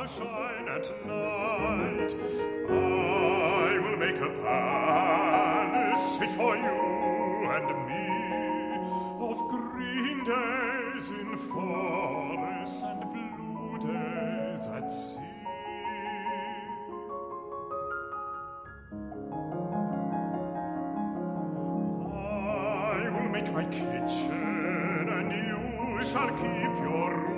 sunshine at night. I will make a palace fit for you and me, of green days in forests and blue days at sea. I will make my kitchen, and you shall keep your room.